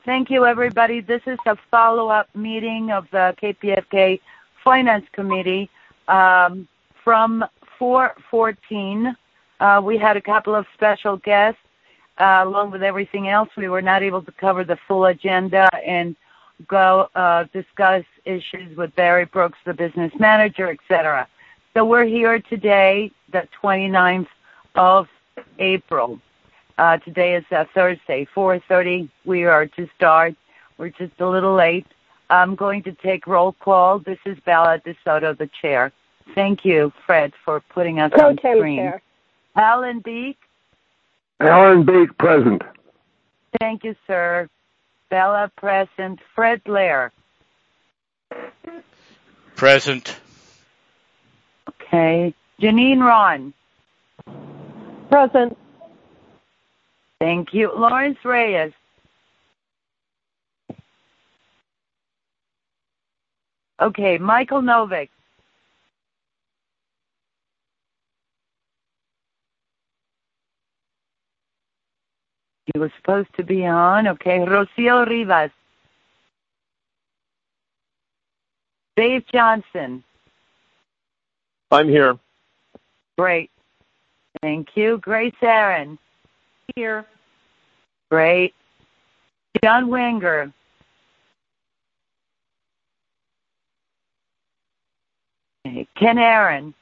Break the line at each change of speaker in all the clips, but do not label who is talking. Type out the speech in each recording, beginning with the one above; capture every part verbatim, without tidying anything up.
Thank you, everybody. This is a follow-up meeting of the K P F K Finance Committee um, from four fourteen. Uh, we had a couple of special guests. Uh, along with everything else, we were not able to cover the full agenda and go uh, discuss issues with Barry Brooks, the business manager, et cetera. So we're here today, the twenty-ninth of April. Uh, today is uh, Thursday, four thirty. We are to start. We're just a little late. I'm going to take roll call. This is Bella DeSoto, the chair. Thank you, Fred, for putting us on screen. Chair. Alan Beek.
Alan Beek, present.
Thank you, sir. Bella, present. Fred Blair.
Present.
Okay. Janine Ron.
Present.
Thank you. Lawrence Reyes. Okay. Michael Novick. He was supposed to be on. Okay. Rocio Rivas. Dave Johnson.
I'm here.
Great. Thank you. Grace Aaron.
Here.
Great. John Wenger. Okay. Ken Aaron.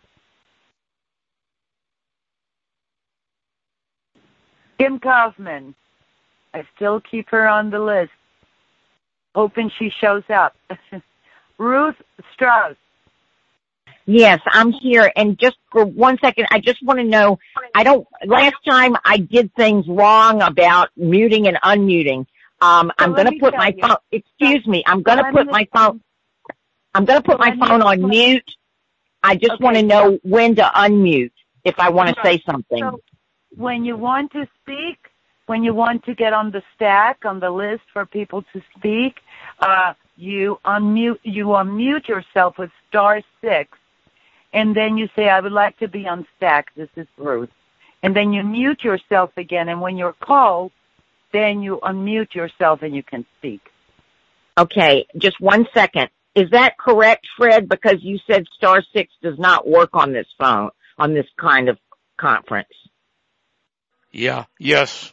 Kim Kaufman. I still keep her on the list, hoping she shows up. Ruth Strauss.
Yes, I'm here. And just for one second, I just want to know, I don't, last time I did things wrong about muting and unmuting. Um, I'm going to put my phone, excuse me, I'm going to put my phone, I'm going to put my phone on mute. I just
Okay.
want to know when to unmute if I want to say something.
So when you want to speak, when you want to get on the stack, on the list for people to speak, uh, you unmute, you unmute yourself with star six. And then you say, I would like to be on stack. This is Ruth. And then you mute yourself again. And when you're called, then you unmute yourself and you can speak.
Okay, just one second. Is that correct, Fred? Because you said star six does not work on this phone, on this kind of conference.
Yeah, yes.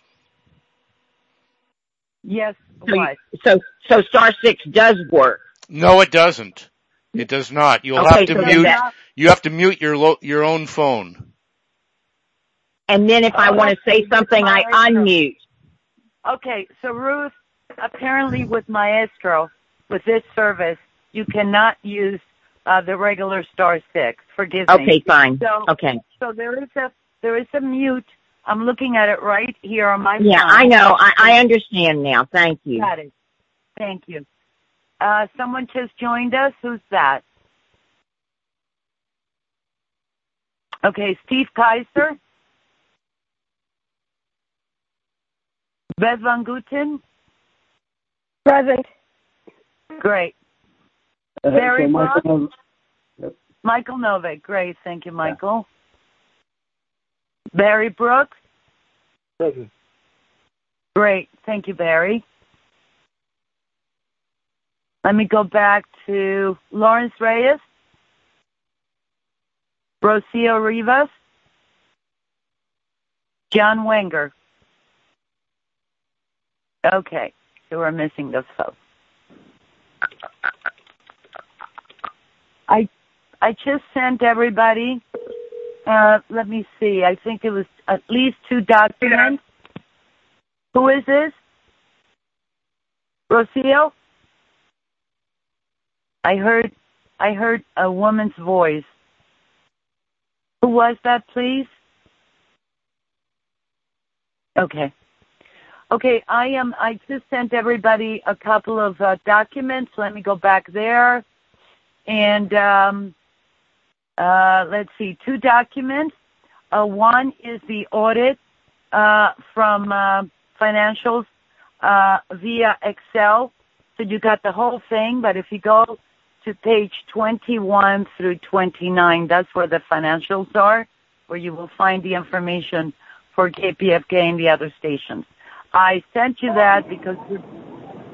Yes,
So, you,
what?
so, so star six does work.
No, it doesn't. It does not. You'll
Okay,
have to
so
mute,
that,
you have to mute your lo- your own phone.
and then if I
Oh,
want to say
okay,
something, I
Maestro.
unmute.
Okay, so Ruth, apparently with Maestro, with this service, you cannot use uh, the regular star six. Forgive me.
Okay, fine.
So,
Okay.
So there is a there is a mute. I'm looking at it right here on my
Yeah,
phone.
I know. I, I understand now. Thank you.
Got it. Thank you. Uh, someone just joined us. Who's that? Okay, Steve Kaiser. Beth Van Guten.
Present.
Great.
Uh,
Barry
so Michael,
Brock?
Yep.
Michael Novick. Great. Thank you, Michael. Barry Brooks.
Present.
Great. Thank you, Barry. Let me go back to Lawrence Reyes. Rocio Rivas. John Wenger. Okay. So we're missing those folks. I I just sent everybody, uh, let me see, I think it was at least two documents. Who is this? Rocio? I heard, I heard a woman's voice. Who was that, please? Okay. Okay, I am, I just sent everybody a couple of uh, documents. Let me go back there. And um, uh, let's see, two documents. Uh, one is the audit uh, from uh, financials uh, via Excel. So you got the whole thing, but if you go to page twenty-one through twenty-nine, that's where the financials are, where you will find the information for K P F K and the other stations. I sent you that because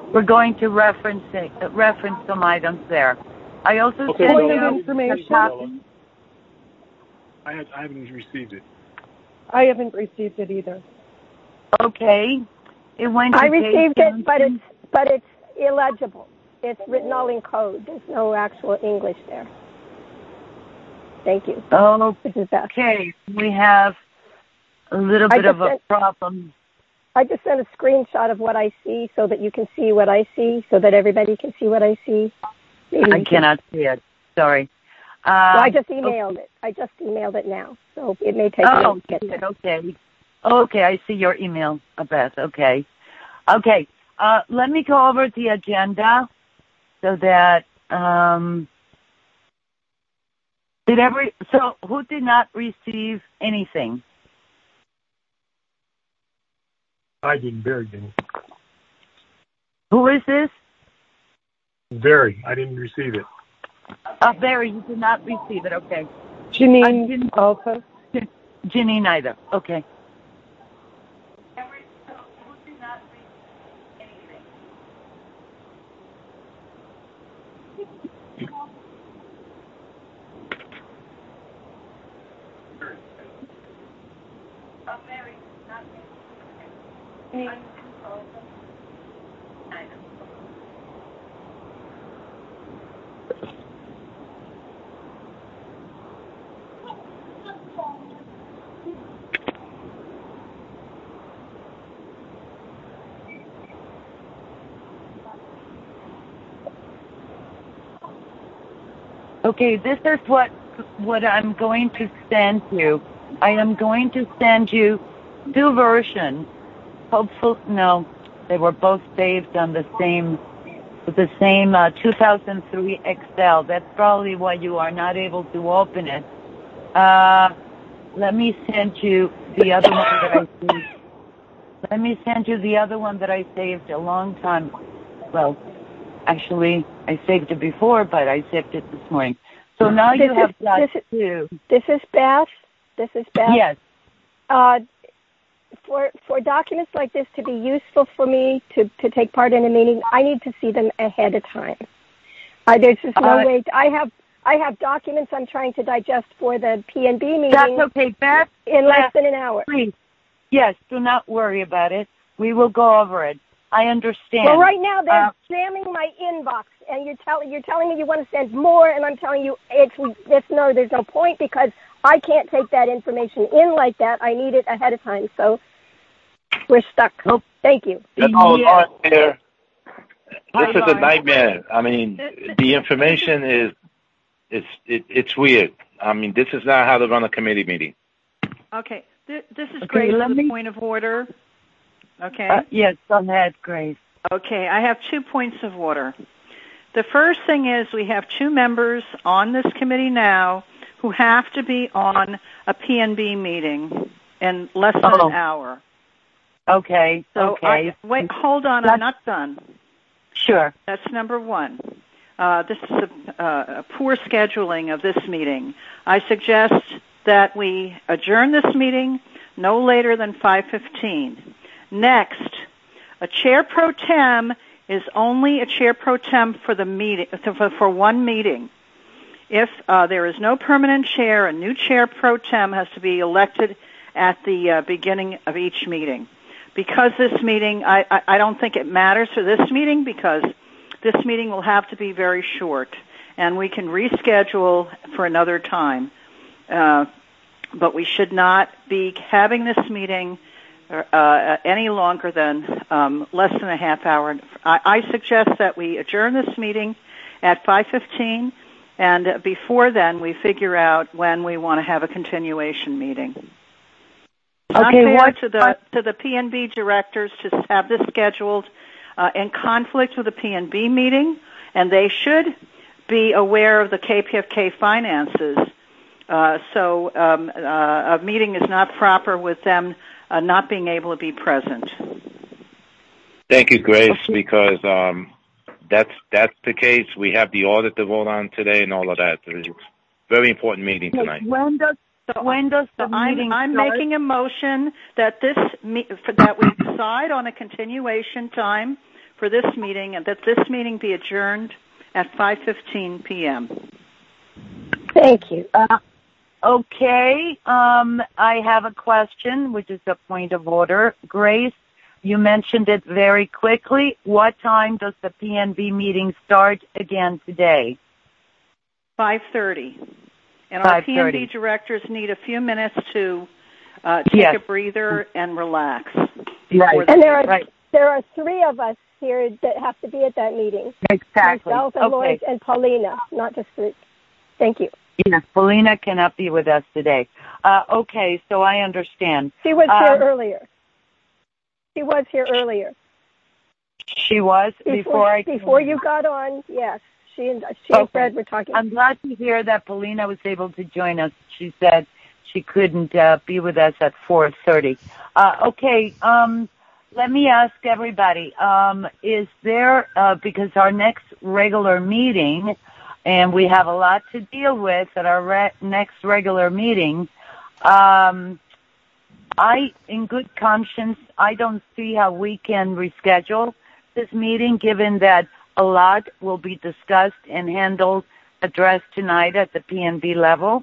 we're going to reference it, uh, reference some items there. I also
Okay,
sent
Point
you
of
a
information.
copy.
I, had, I haven't received it.
I haven't received it either.
Okay. It went to
I received
Kate
it, but
Johnson.
it's but it's illegible. It's written all in code. There's no actual English there. Thank you.
Oh,
This is Beth.
okay. We have a little
I
bit of
just
a
sent-
problem.
I just sent a screenshot of what I see so that you can see what I see, so that everybody can see what I see. Maybe
I
you can-
cannot see it. Sorry. Um,
Well, I just emailed it. I just emailed it now, so it may take a
Oh,
minute to get there.
okay. Okay, I see your email, Beth. Okay. Okay. Uh, let me go over the agenda so that, um, did every, so who did not receive anything?
I didn't. Barry didn't.
Who is this?
Barry, I didn't receive it.
Uh, Barry, you did not receive it. Okay.
Janine
I didn't-
also.
Ginny neither. Okay. Okay, this is what what I'm going to send you. I am going to send you two versions. Hopefully, no, they were both saved on the same the same uh, two thousand three Excel. That's probably why you are not able to open it. Uh, let me send you the other one that I saved. Let me send you the other one that I saved a long time. Well, actually, I saved it before, but I saved it this morning. So now you
This is-
have got
this is-
two.
This is Beth. This is Beth.
Yes.
Uh, for for documents like this to be useful for me to, to take part in a meeting, I need to see them ahead of time. Uh, there's just no
Uh,
way. To, I have I have documents I'm trying to digest for the P and B meeting
That's okay, Beth.
in less
Beth,
than an hour.
Please. Yes, do not worry about it. We will go over it. I understand.
Well, right now they're
Uh,
jamming my inbox, and you're telling you're telling me you want to send more, and I'm telling you it's it's no, there's no point because I can't take that information in like that. I need it ahead of time, so we're stuck.
Oh.
Thank you.
Hello,
Yes.
Lauren here.
Hi,
This is a
Lauren.
nightmare. I mean, the information is, it's, it, it's weird. I mean, this is not how to run a committee meeting.
Okay, Th- this is
Okay,
Grace
let
with
me-
a point of order. Okay.
Uh, yes, go ahead, Grace.
Okay, I have two points of order. The first thing is we have two members on this committee now who have to be on a P N B meeting in less than
Oh.
an hour.
Okay,
So
okay.
I, wait, hold on, I'm not done.
Sure.
That's number one. Uh, this is a, uh, a poor scheduling of this meeting. I suggest that we adjourn this meeting no later than five fifteen. Next, a chair pro tem is only a chair pro tem for the meeting for, for one meeting. If uh, there is no permanent chair, a new chair pro tem has to be elected at the uh, beginning of each meeting. Because this meeting, I, I, I don't think it matters for this meeting because this meeting will have to be very short, and we can reschedule for another time. Uh, but we should not be having this meeting uh, any longer than um, less than a half hour. I, I suggest that we adjourn this meeting at five fifteen, and before then we figure out when we want to have a continuation meeting. It's not
Okay,
fair
what-
to the to the P N B directors to have this scheduled uh, in conflict with the P N B meeting, and they should be aware of the K P F K finances. Uh, so um, uh, a meeting is not proper with them uh, not being able to be present.
Thank you, Grace, because um, that's that's the case. We have the audit to vote on today and all of that. It's a very important meeting tonight.
When does
So,
when does the
so I'm,
meeting
I'm
start?
making a motion that this me, for, that we decide on a continuation time for this meeting and that this meeting be adjourned at five fifteen p.m.
Thank you.
Uh, okay. Um, I have a question, which is a point of order. Grace, you mentioned it very quickly. What time does the P N B meeting start again today?
five thirty. And our P N B directors need a few minutes to uh, take
yes.
a breather and relax.
Right.
And there are
right.
there are three of us here that have to be at that meeting.
Exactly.
Myself and
okay.
Lawrence and Paulina, not just three. Thank you.
Yes, Paulina cannot be with us today. Uh, okay, so I understand.
She was
um,
here earlier. She was here earlier.
She was before,
before
I
before you got on. Yes, she and she okay. and Fred were talking.
I'm glad to hear that Paulina was able to join us. She said she couldn't uh, be with us at four thirty. Uh, okay, um, let me ask everybody: um, is there uh, because our next regular meeting, and we have a lot to deal with at our re- next regular meeting. Um, I, in good conscience, I don't see how we can reschedule this meeting, given that a lot will be discussed and handled, addressed tonight at the P N B level.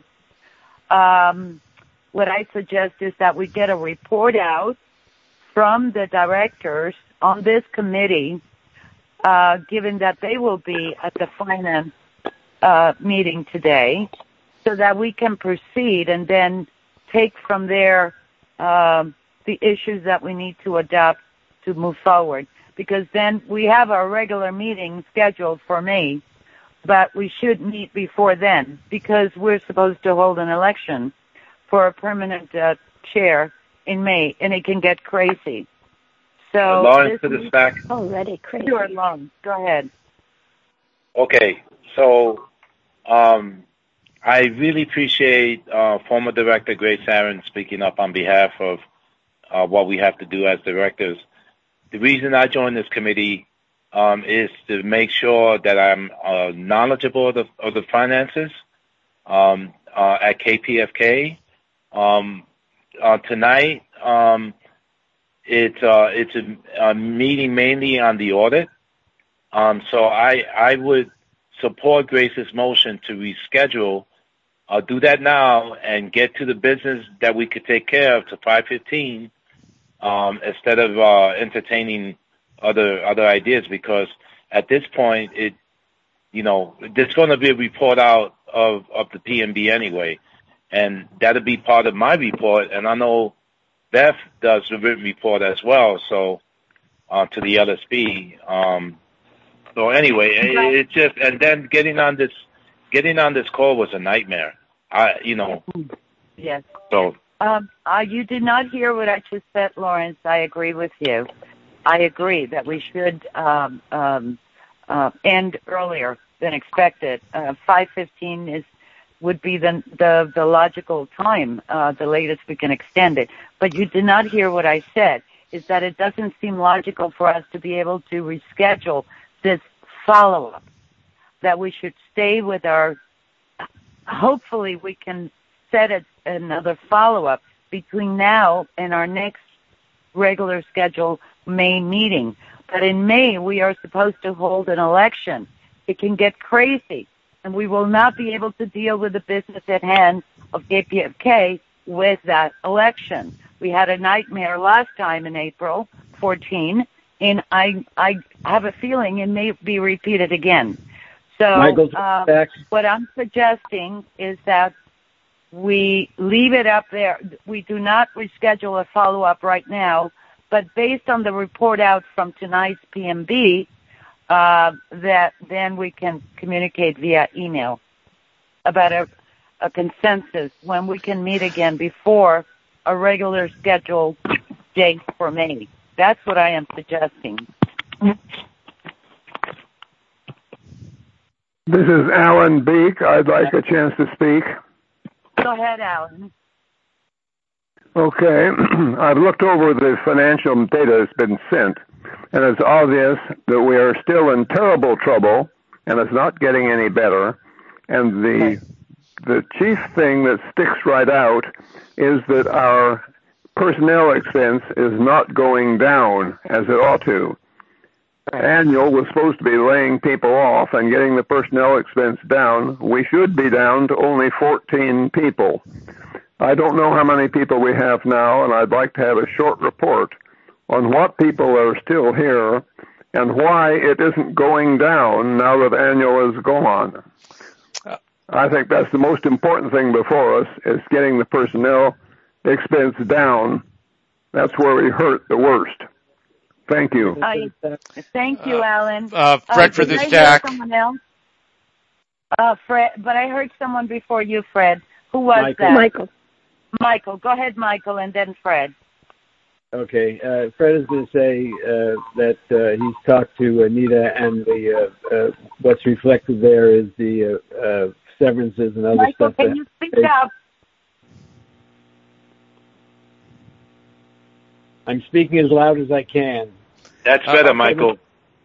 Um, what I suggest is that we get a report out from the directors on this committee, uh, given that they will be at the finance uh, meeting today, so that we can proceed and then take from there um, the issues that we need to adopt to move forward. Because then we have our regular meeting scheduled for May, but we should meet before then because we're supposed to hold an election for a permanent uh, chair in May, and it can get crazy. So
Lawrence to the back.
Already crazy.
Sure, Lawrence. Go ahead.
Okay, so um, I really appreciate uh, former Director Grace Aaron speaking up on behalf of uh, what we have to do as directors. The reason I joined this committee um, is to make sure that I'm uh, knowledgeable of the, of the finances um, uh, at K P F K. Um, uh, tonight, um, it's uh, it's a, a meeting mainly on the audit. Um, so I I would support Grace's motion to reschedule. I'll do that now and get to the business that we could take care of to five fifteen. Um, instead of uh, entertaining other other ideas, because at this point, it you know there's going to be a report out of, of the P N B anyway, and that'll be part of my report. And I know Beth does the written report as well, so uh, to the L S B. Um, so anyway, it, it just and then getting on this getting on this call was a nightmare. I you know.
Yes.
So.
Um, uh, you did not hear what I just said, Lawrence. I agree with you. I agree that we should um, um, uh, end earlier than expected. Uh, five fifteen is would be the the, the logical time, uh, the latest we can extend it. But you did not hear what I said, is that it doesn't seem logical for us to be able to reschedule this follow-up, that we should stay with our, hopefully we can set a, another follow-up between now and our next regular scheduled May meeting. But in May, we are supposed to hold an election. It can get crazy, and we will not be able to deal with the business at hand of K P F K with that election. We had a nightmare last time in April fourteenth, and I I have a feeling it may be repeated again. So uh, what I'm suggesting is that we leave it up there. We do not reschedule a follow-up right now, but based on the report out from tonight's P M B, uh, that then we can communicate via email about a, a consensus when we can meet again before a regular scheduled date for May. That's what I am suggesting.
This is Alan Beek. I'd like a chance to speak.
Go ahead, Alan.
Okay. I've looked over the financial data that's been sent, and it's obvious that we are still in terrible trouble, and it's not getting any better. And the the chief thing that sticks right out is that our personnel expense is not going down as it ought to. annual was supposed to be laying people off and getting the personnel expense down. We should be down to only fourteen people. I don't know how many people we have now, and I'd like to have a short report on what people are still here and why it isn't going down now that annual is gone. I think that's the most important thing before us, is getting the personnel expense down. That's where we hurt the worst. Thank you.
I, thank you,
Uh,
Alan.
Uh, Fred,
Uh,
for
did
this
I hear
tack.
someone else? Uh, Fred, but I heard someone before you, Fred. Who was
Michael.
that?
Michael.
Michael. Go ahead, Michael, and then Fred.
Okay, uh, Fred is going to say uh, that uh, he's talked to Anita, and the uh, uh, what's reflected there is the uh, uh, severances and other
Michael,
stuff.
can
that
you speak
they-
up?
I'm speaking as loud as I can.
That's better, Michael.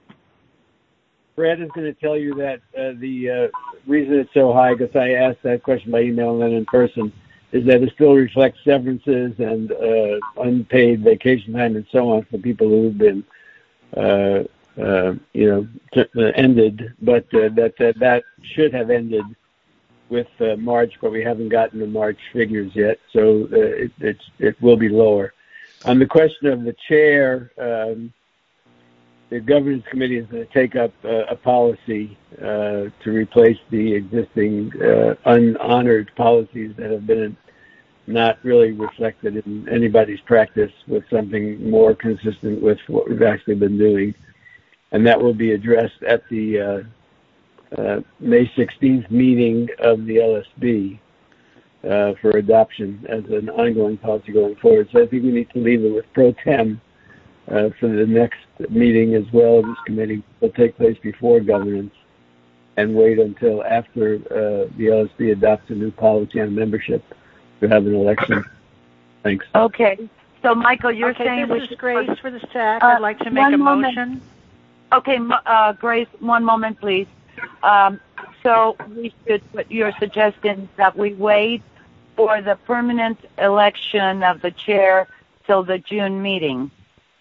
Fred is going to tell you that uh, the uh, reason it's so high, because I asked that question by email and then in person, is that it still reflects severances and uh, unpaid vacation time and so on for people who have been, uh, uh, you know, t- uh, ended, but uh, that, that that should have ended with uh, March, but we haven't gotten the March figures yet, so uh, it, it's, it will be lower. On the question of the chair, um, the governance committee is going to take up uh, a policy uh, to replace the existing uh, unhonored policies that have been not really reflected in anybody's practice with something more consistent with what we've actually been doing. And that will be addressed at the uh, uh, May sixteenth meeting of the L S B uh, for adoption as an ongoing policy going forward. So I think we need to leave it with pro tem Uh, for the next meeting as well. This committee will take place before governance and wait until after uh, the L S B adopts a new policy on membership to have an election. Thanks.
Okay. So, Michael, you're
okay,
saying...
this
we
is
should
Grace
put-
for the staff.
Uh,
I'd like to make
one
a
moment.
motion.
Okay, mo- uh, Grace, one moment, please. Um, so we should, what you're suggesting that we wait for the permanent election of the chair till the June meeting.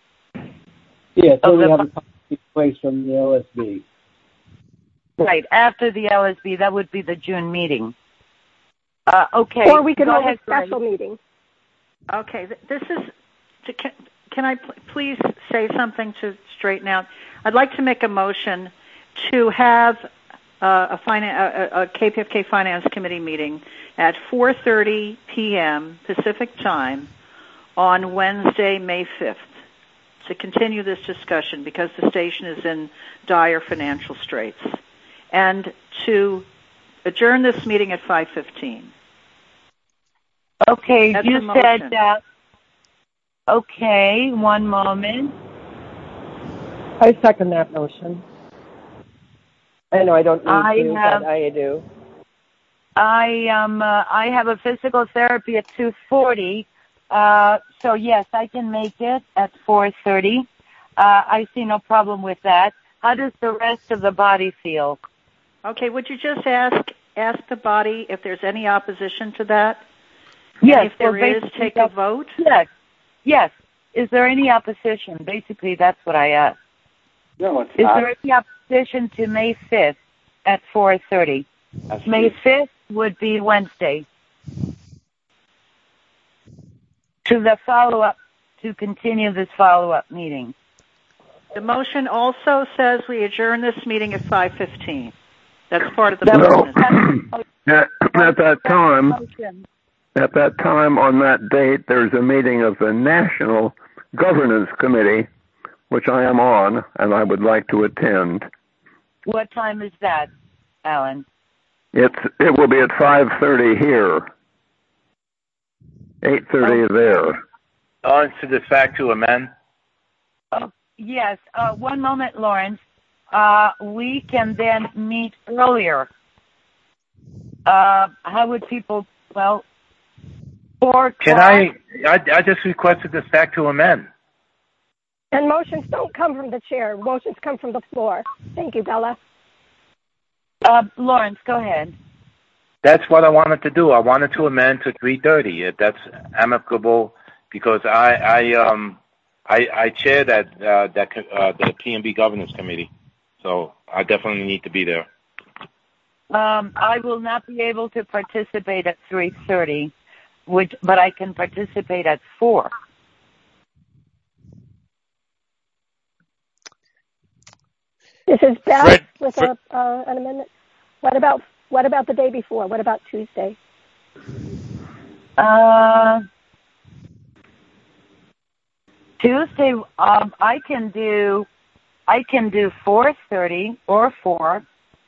Yeah, so we
Okay.
have a policy in place from the L S B.
Right, after the L S B, that would be the June meeting. Uh, okay.
Or we could
Go
hold a
ahead, Grace.
special meeting.
Okay, th- this is. To, can, can I pl- please say something to straighten out? I'd like to make a motion to have uh, a, finan- a, a K P F K Finance Committee meeting at four thirty p.m. Pacific Time on Wednesday, May fifth, to continue this discussion because the station is in dire financial straits, and to adjourn this meeting at five fifteen.
Okay,
That's
you
a motion.
said that. Okay, one moment.
I second that motion. I know I don't need
I
to,
have-
but I do.
I um uh, I have a physical therapy at two forty. Uh, so yes, I can make it at four thirty. Uh, I see no problem with that. How does the rest of the body feel?
Okay, would you just ask ask the body if there's any opposition to that?
Yes,
And if there
well,
is,
basically
take a
that's-
vote?
Yes, yes. Is there any opposition? Basically, that's what I asked.
No, it's
Is
not.
there any opposition to May fifth at four thirty?
That's
May
true.
fifth would be Wednesday. To the follow-up, to continue this follow-up meeting.
The motion also says we adjourn this meeting at five fifteen. That's part of the
That
motion.
was-
At, at that time,
Motion.
at that time on that date, there's a meeting of the National Governance Committee, which I am on, and I would like to attend.
What time is that, Alan?
It's it will be at five thirty here, eight thirty there.
On to the fact to amend.
Oh, yes. Uh, one moment, Lawrence. Uh, we can then meet earlier. Uh, how would people, well, four
Can
o'clock?
I, I? I just requested the fact to amend.
And motions don't come from the chair. Motions come from the floor. Thank you, Bella.
Uh, Lawrence, go ahead.
That's what I wanted to do. I wanted to amend to three thirty. If that's amicable, because I, I, um, I, I chair that uh, that uh, the P and B Governance Committee, so I definitely need to be there.
Um, I will not be able to participate at three thirty, which, but I can participate at four.
This is Beth
Fred,
with
Fred,
a, uh, an amendment. What about what about the day before? What about Tuesday?
Uh, Tuesday, um, I can do, I can do four thirty or four.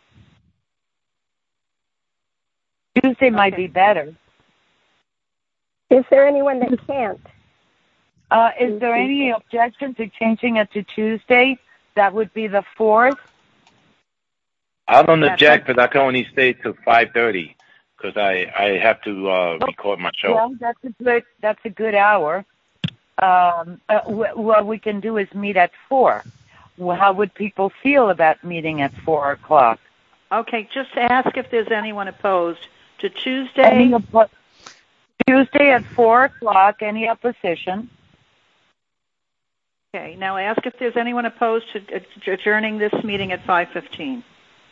Tuesday might
Okay.
be better.
Is there anyone that can't?
Uh, is there any objection to changing it to Tuesday? That would be the fourth.
I don't
That's
object,
it.
but I can only stay till five thirty because I, I have to uh, record my show.
Well, that's a good, that's a good hour. Um, uh, wh- what we can do is meet at four. Well, how would people feel about meeting at four o'clock?
Okay, just ask if there's anyone opposed to Tuesday.
Any oppo- Tuesday at four o'clock. Any opposition?
Okay, now ask if there's anyone opposed to adjourning this meeting at five fifteen.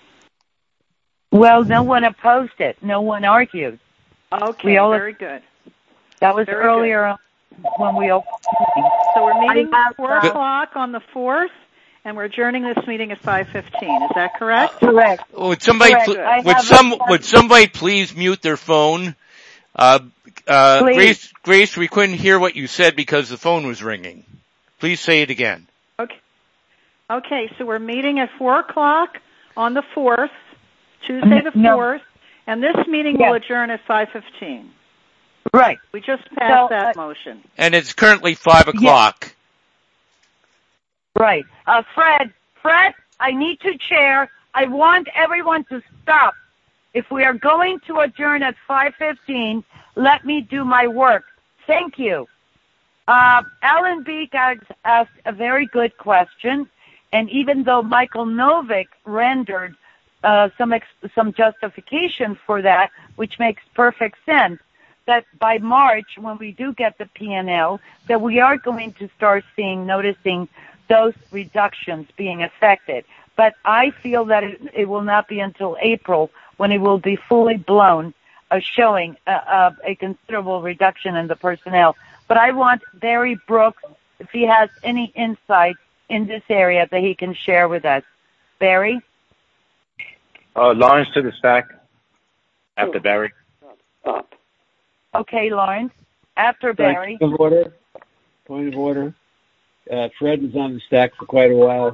Well, no one opposed it. No one argued.
Okay,
We all-
very good.
That was
Very
earlier on when we opened the meeting.
So we're meeting
I have,
four
uh,
o'clock on the fourth, and we're adjourning this meeting at five fifteen. Is that correct?
Correct.
would somebody,
Correct.
pl-
I
would
have
some,
a-
would somebody please mute their phone? Uh, uh,
Please.
Grace, Grace, we couldn't hear what you said because the phone was ringing. Please say it again.
Okay. Okay, so we're meeting at four o'clock on the fourth, Tuesday the
No.
fourth, and this meeting
Yes.
will adjourn at five fifteen.
Right.
We just passed
So,
that
uh,
motion.
And it's currently five o'clock.
Right. Uh, Fred, Fred, I need to chair. I want everyone to stop. If we are going to adjourn at five fifteen, let me do my work. Thank you. Uh, Alan Beek asked, asked a very good question, and even though Michael Novick rendered uh, some ex- some justification for that, which makes perfect sense, that by March, when we do get the P and L, that we are going to start seeing, noticing those reductions being affected. But I feel that it, it will not be until April when it will be fully blown, uh, showing a, a, a considerable reduction in the personnel. But I want Barry Brooks, if he has any insight in this area, that he can share with us. Barry?
Uh, Lawrence to the stack after Barry.
Up.
Okay, Lawrence. After Barry.
Point of order. Point of order. Uh, Fred was on the stack for quite a while.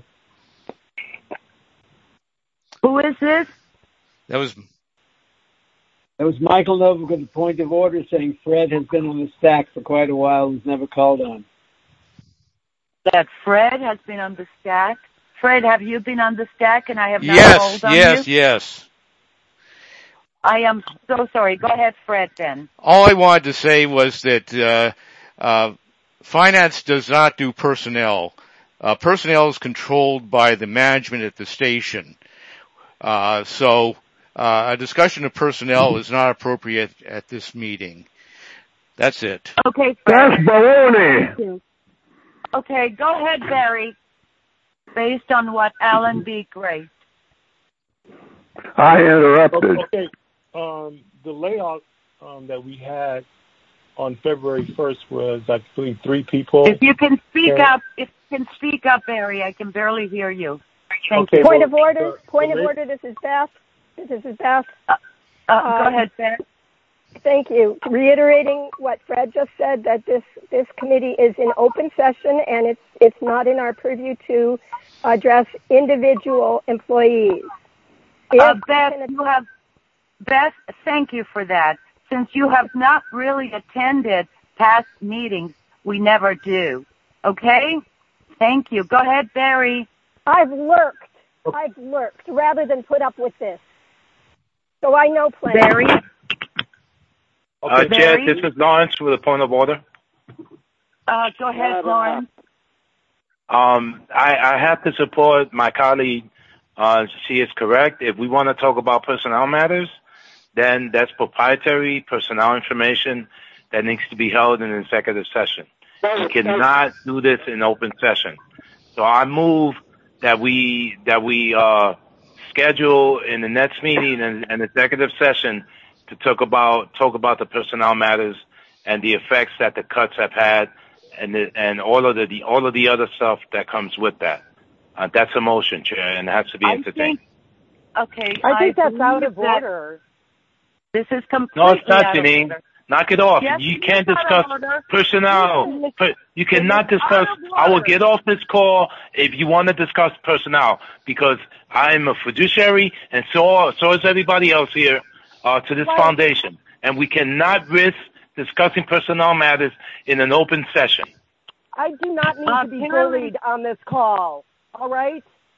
Who is this?
That was,
That was Michael Novick with a point of order saying Fred has been on the stack for quite a while and was never called on.
That Fred has been on the stack. Fred, have you been on the stack and I have not
yes,
called on
yes,
you?
yes.
I am so sorry. Go ahead, Fred, then.
All I wanted to say was that, uh, uh, finance does not do personnel. Uh, personnel is controlled by the management at the station. Uh, so, uh, a discussion of personnel is not appropriate at this meeting. That's it.
Okay, Fred.
That's baloney.
Okay, go ahead, Barry. Based on what Alan B. Grace.
I interrupted.
Okay. Um, the layout um, that we had on February first was, I believe, three people.
If you can speak
Okay.
up, if you can speak up, Barry, I can barely hear you. Thank
Okay,
you.
Point
well,
of order.
uh,
Point of
the la-
order. This is Beth. This is Beth.
Uh, go
Um,
ahead, Beth.
Thank you. Reiterating what Fred just said, that this, this committee is in open session and it's it's not in our purview to address individual employees.
Uh,
If-
Beth, you have, Beth, thank you for that. Since you have not really attended past meetings, we never do. Okay? Thank you. Go ahead, Barry.
I've lurked. I've lurked rather than put up with this. So I know plenty.
Barry?
Uh,
Okay,
Chair,
Barry?
this is Lawrence with a point of order.
Uh, go ahead, Lauren.
Um, I, I have to support my colleague. Uh, she is correct. If we want to talk about personnel matters, then that's proprietary personnel information that needs to be held in an executive session. We cannot do this in open session. So I move that we that we uh, schedule in the next meeting an, an executive session to talk about talk about the personnel matters and the effects that the cuts have had, and the, and all of the, the all of the other stuff that comes with that. Uh, that's a motion, Chair, and it has to be entertained.
Okay,
I think
I
that's out of
that
order.
This is completely
No, it's not,
out of
Janine.
order.
Knock it off.
Yes,
You
it
can't
is out of
discuss
order.
personnel. Per- You cannot
It is
discuss.
out of
I will
order.
get off this call if you want to discuss personnel, because I'm a fiduciary, and so so is everybody else here uh, to this
Right.
foundation, and we cannot risk discussing personnel matters in an open session.
I do not need
Uh,
to be
can I-
bullied on this call. All right?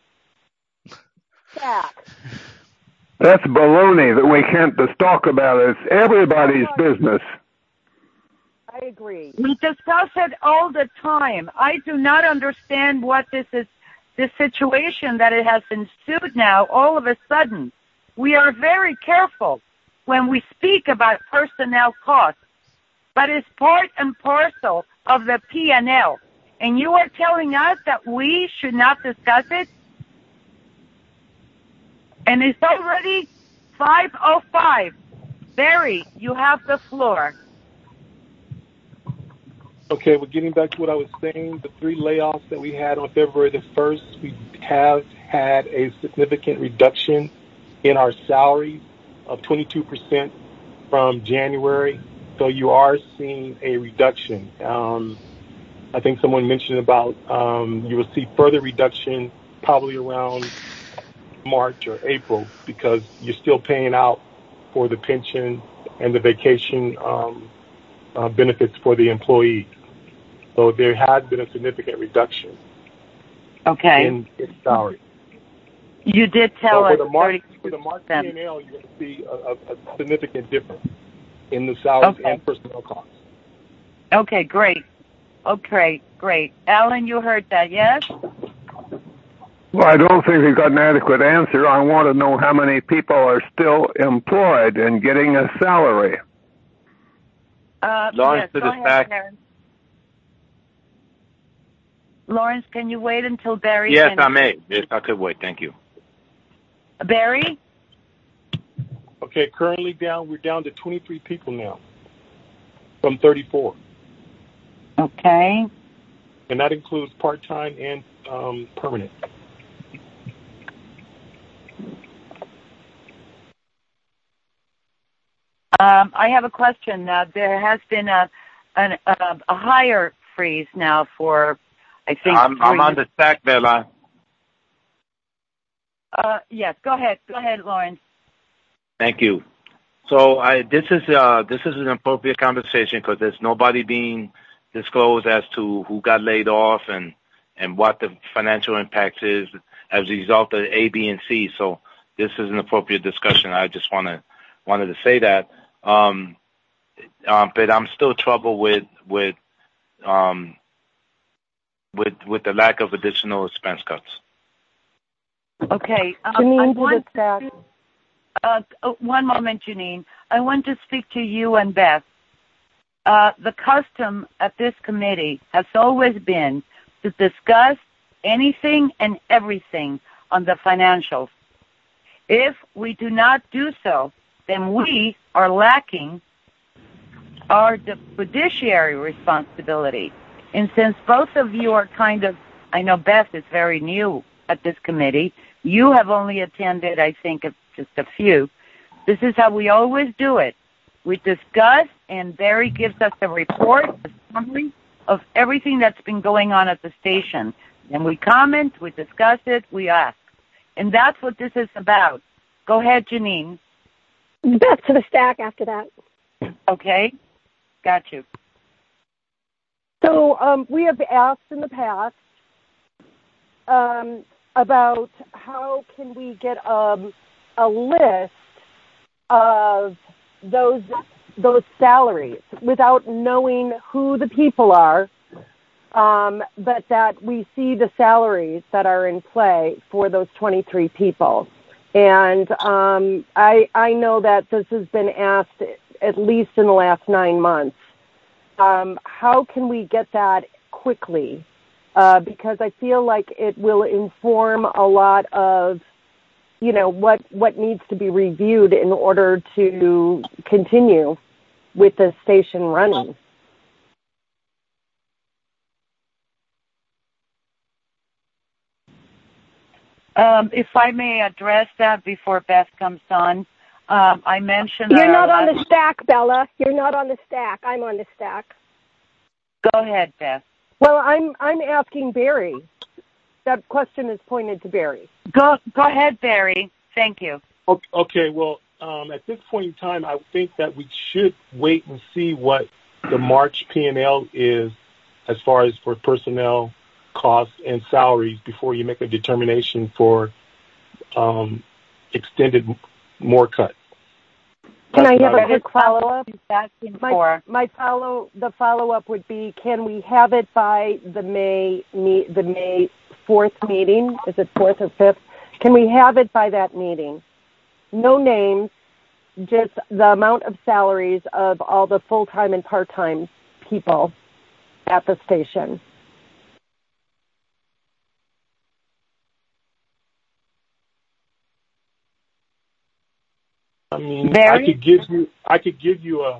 Zach.
That's baloney that we can't just talk about it. It's everybody's business.
I agree.
We discuss it all the time. I do not understand what this is, this situation that it has ensued now all of a sudden. We are very careful when we speak about personnel costs, but it's part and parcel of the P and L. And you are telling us that we should not discuss it? And it's already five oh five. Barry, you have the floor.
Okay, well, getting back to what I was saying, the three layoffs that we had on February the first, we have had a significant reduction in our salaries of twenty-two percent from January. So you are seeing a reduction. Um, I think someone mentioned about um, you will see further reduction probably around March or April, because you're still paying out for the pension and the vacation um, uh, benefits for the employees. So there has been a significant reduction
Okay.
in its salary.
You did tell
So
us
for the March,
thirty
for the March P
percent.
and L, you're going to see a, a, a significant difference in the salaries
Okay.
and personnel costs.
Okay, great. Okay, great. Alan, you heard that, yes?
Well, I don't think we've got an adequate answer. I want to know how many people are still employed and getting a salary.
Uh,
Lawrence,
yes,
to
go
the
ahead,
back.
Karen. Lawrence, can you wait until Barry
Yes,
finishes?
I may. Yes, I could wait. Thank you.
Barry?
Okay, currently down, we're down to twenty-three people now from thirty-four.
Okay.
And that includes part-time and um, permanent.
Um, I have a question. Uh, there has been a, an, a a hire freeze now for, I think,
I'm, I'm
three-
on the stack there, line.
Uh, yes, go ahead. Go ahead, Lawrence.
Thank you. So I, this is uh, this is an appropriate conversation because there's nobody being disclosed as to who got laid off and, and what the financial impact is as a result of A, B, and C. So this is an appropriate discussion. I just want to wanted to say that. Um, um, but I'm still troubled with with um, with with the lack of additional expense cuts.
Okay. Um,
Janine,
I
to
want
the stack.
Uh, uh, one moment, Janine. I want to speak to you and Beth. Uh, the custom at this committee has always been to discuss anything and everything on the financials. If we do not do so, then we are lacking our fiduciary responsibility. And since both of you are kind of, I know Beth is very new at this committee, you have only attended, I think, just a few. This is how we always do it. We discuss, and Barry gives us a report, a summary of everything that's been going on at the station. And we comment, we discuss it, we ask. And that's what this is about. Go ahead, Janine.
Back to the stack after that.
Okay. Got you.
So um, we have asked in the past um, about how can we get um, a list of those those salaries without knowing who the people are, um, but that we see the salaries that are in play for those twenty-three people. And um, I, I know that this has been asked at least in the last nine months. um, how can we get that quickly? Uh, because I feel like it will inform a lot of, you know, what what needs to be reviewed in order to continue with the station running.
Um, if I may address that before Beth comes on, um, I mentioned...
You're not on the stack, Bella. You're not on the stack. I'm on the stack.
Go ahead, Beth.
Well, I'm I'm asking Barry. That question is pointed to Barry.
Go go ahead, Barry. Thank you.
Okay, well, um, at this point in time, I think that we should wait and see what the March P and L is as far as for personnel costs and salaries before you make a determination for um, extended more cuts.
Can I have a quick follow-up?
My,
my, my follow the follow-up would be: can we have it by the May the May fourth meeting? Is it fourth or fifth? Can we have it by that meeting? No names, just the amount of salaries of all the full-time and part-time people at the station.
I mean,
Barry?
I could give you, I could give you a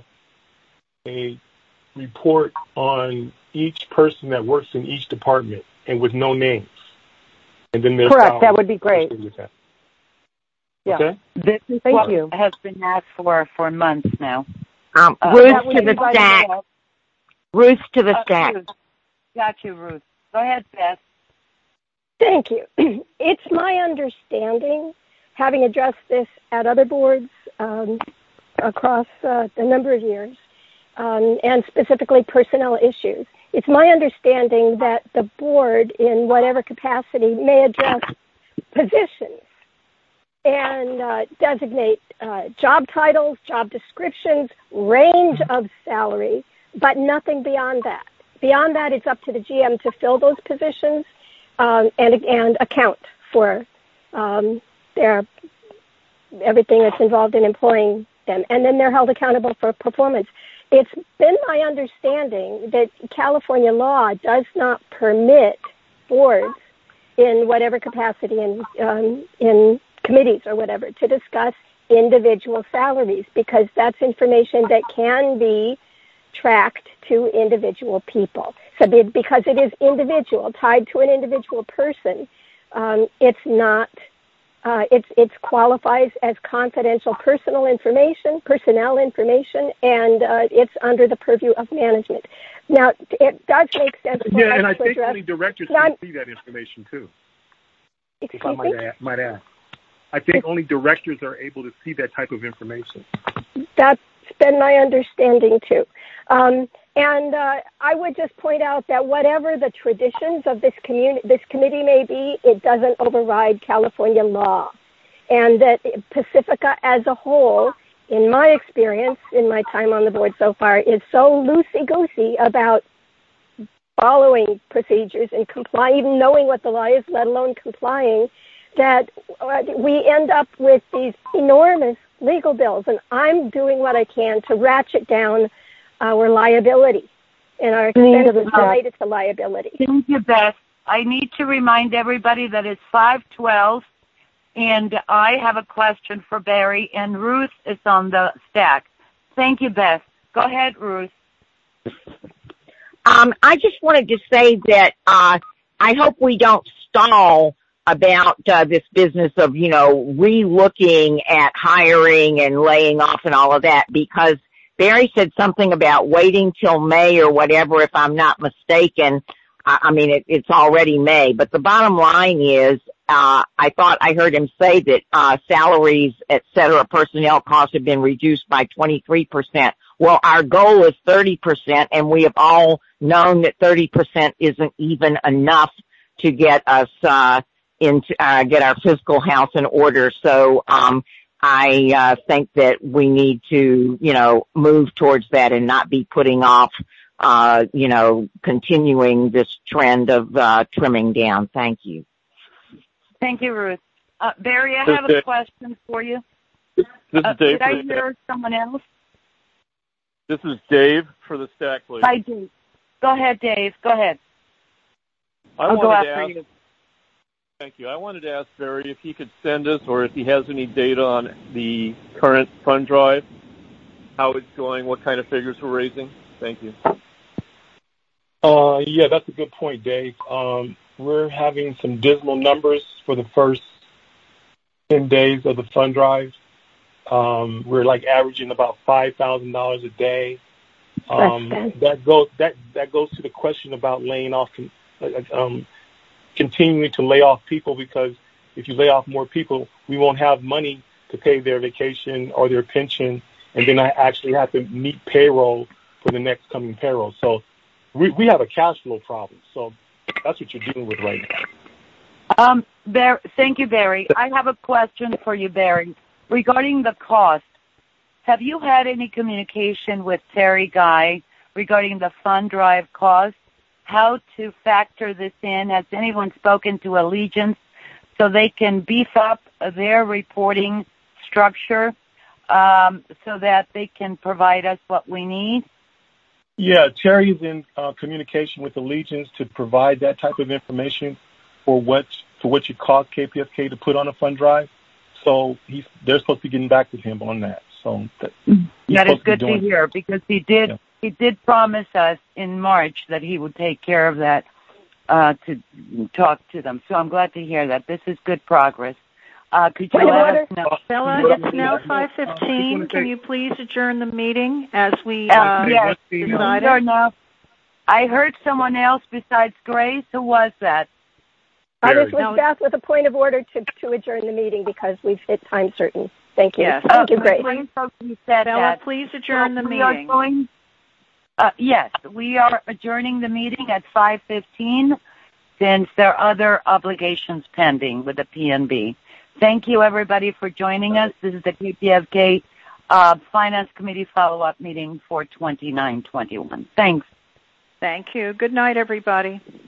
a report on each person that works in each department and with no names, and then there's
correct. That would be great.
Yeah. Okay.
This is
Thank
what
you.
has been asked for for months now.
Um,
Uh,
Ruth
that would
to the
be by
stack.
the-
Ruth to the
Uh,
stack.
Ruth. Got you, Ruth. Go ahead, Beth.
Thank you. It's my understanding, having addressed this at other boards um, across uh, a number of years, um, and specifically personnel issues, it's my understanding that the board, in whatever capacity, may address positions and uh, designate uh, job titles, job descriptions, range of salary, but nothing beyond that. Beyond that, it's up to the G M to fill those positions um, and, and account for um, their everything that's involved in employing them. And then they're held accountable for performance. It's been my understanding that California law does not permit boards in whatever capacity in, um, in committees or whatever to discuss individual salaries, because that's information that can be tracked to individual people. So because it is individual, tied to an individual person, um, it's not, uh, it's, it's qualifies as confidential personal information, personnel information, and uh, it's under the purview of management. Now, it does make sense for
Yeah,
us
and I
to
think
address...
only directors
Now,
can see that information too.
Excuse
if I might
me?
add, might add. I think only directors are able to see that type of information.
That's been my understanding too. Um, and uh, I would just point out that whatever the traditions of this communi- this committee may be, it doesn't override California law. And that Pacifica as a whole, in my experience, in my time on the board so far, is so loosey-goosey about following procedures and complying, even knowing what the law is, let alone complying, that uh, we end up with these enormous legal bills. And I'm doing what I can to ratchet down our liability and our expenses related to liability.
Thank you, Beth. I need to remind everybody that it's five twelve, and I have a question for Barry, and Ruth is on the stack. Thank you, Beth. Go ahead, Ruth.
Um, I just wanted to say that uh, I hope we don't stall about uh, this business of, you know, re-looking at hiring and laying off and all of that, because Barry said something about waiting till May or whatever, if I'm not mistaken. I, I mean, it, it's already May. But the bottom line is, uh, I thought I heard him say that uh, salaries, et cetera, personnel costs have been reduced by twenty-three percent. Well, our goal is thirty percent, and we have all known that thirty percent isn't even enough to get us uh into uh, get our fiscal house in order. So um I uh think that we need to, you know, move towards that and not be putting off uh you know continuing this trend of uh trimming down. Thank you.
Thank you, Ruth. Uh, Barry, I
This
have
is
a question for you.
This is
Uh,
Dave.
did I hear someone else?
This is Dave for the Stack League.
Hi, Dave. Go ahead, Dave. Go ahead.
I
I'll go
wanted to
after
ask,
you.
Thank you. I wanted to ask Barry if he could send us, or if he has any data on the current fund drive, how it's going, what kind of figures we're raising. Thank you.
Uh, yeah, that's a good point, Dave. Um, we're having some dismal numbers for the first ten days of the fund drive. Um, we're like averaging about five thousand dollars a day. Um, that goes that that goes to the question about laying off, um, continuing to lay off people, because if you lay off more people, we won't have money to pay their vacation or their pension, and then I actually have to meet payroll for the next coming payroll. So we we have a cash flow problem. So that's what you're dealing with right now.
Um, Barry, thank you, Barry. I have a question for you, Barry, regarding the cost. Have you had any communication with Terry Guy regarding the fund drive cost? How to factor this in? Has anyone spoken to Allegiance so they can beef up their reporting structure um, so that they can provide us what we need?
Yeah, Terry is in uh, communication with Allegiance to provide that type of information for what for what it costs K P F K to put on a fund drive. So he's they're supposed to be getting back with him on that. So that,
that is good to, to hear, because he did yeah. he did promise us in March that he would take care of that uh, to talk to them. So I'm glad to hear that. This is good progress. Uh, could you let us know?
Bella, it's now five fifteen. Can you please adjourn the meeting as we uh,
yes,
decided?
We are now. I heard someone else besides Grace. Who was that?
Uh, this was Beth with a point of order to, to adjourn the meeting because we've hit time certain. Thank you.
Yes.
Thank you, Grace.
You said
Bella,
that.
please adjourn
so
the
we
meeting.
Are going, uh, yes, we are adjourning the meeting at five fifteen since there are other obligations pending with the P N B. Thank you, everybody, for joining us. This is the K P F K uh, Finance Committee follow-up meeting for twenty-nine twenty-one. Thanks.
Thank you. Good night, everybody.